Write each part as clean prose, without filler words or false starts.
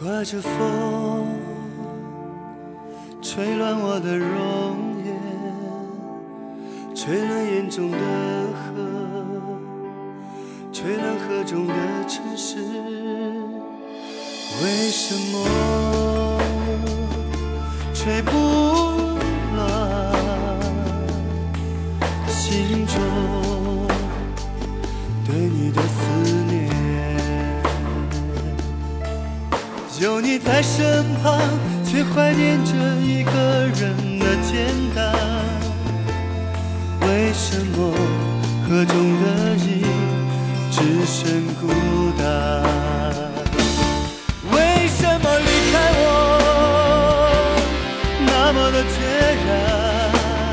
刮着风，吹乱我的容颜，吹乱眼中的河，吹乱河中的城市。为什么吹不乱心中对你的思念？有你在身旁，却怀念着一个人的简单。为什么河中的影只剩孤单？为什么离开我那么的决然？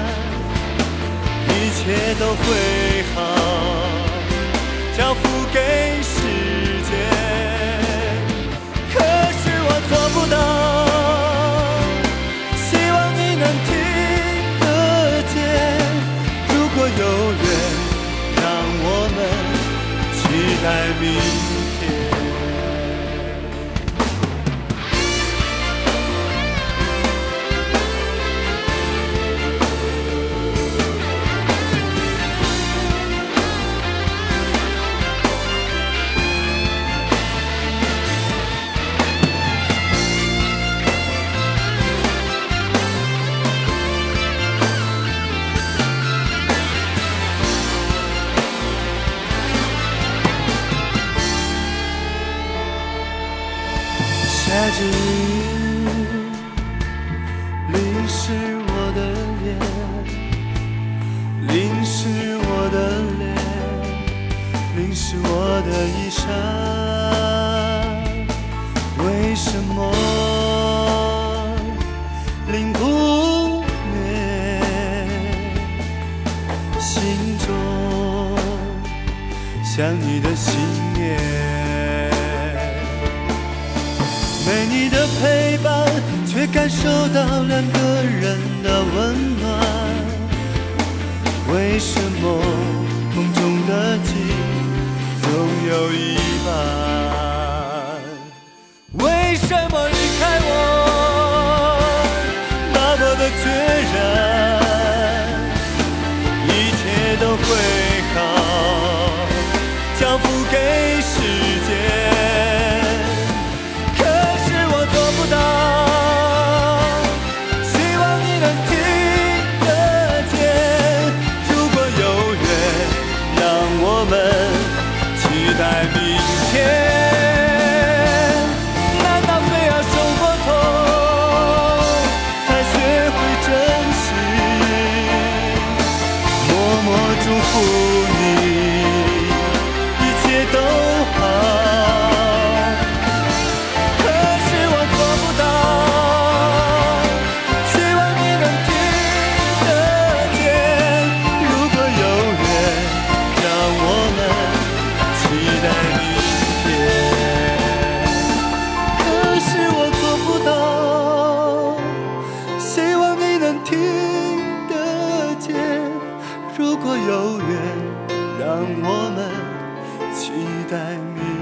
一切都会好，交付给时间。做不到，希望你能听得见。如果有缘，让我们期待明天。下着雨，淋湿我的脸，淋湿我的脸，淋湿我的衣裳。为什么淋不灭心中想你的心念？没你的陪伴，却感受到两个人的温暖。为什么梦中的景总有一半？为什么离开我那么的决然？一切都会好，交付给时间。期待明天，难道非要受过痛才学会珍惜？默默祝福你，一切都好。可是我做不到，希望你能听得见。如果有缘，让我们期待明天，可是我做不到，希望你能听得见。如果有缘，让我们期待明天。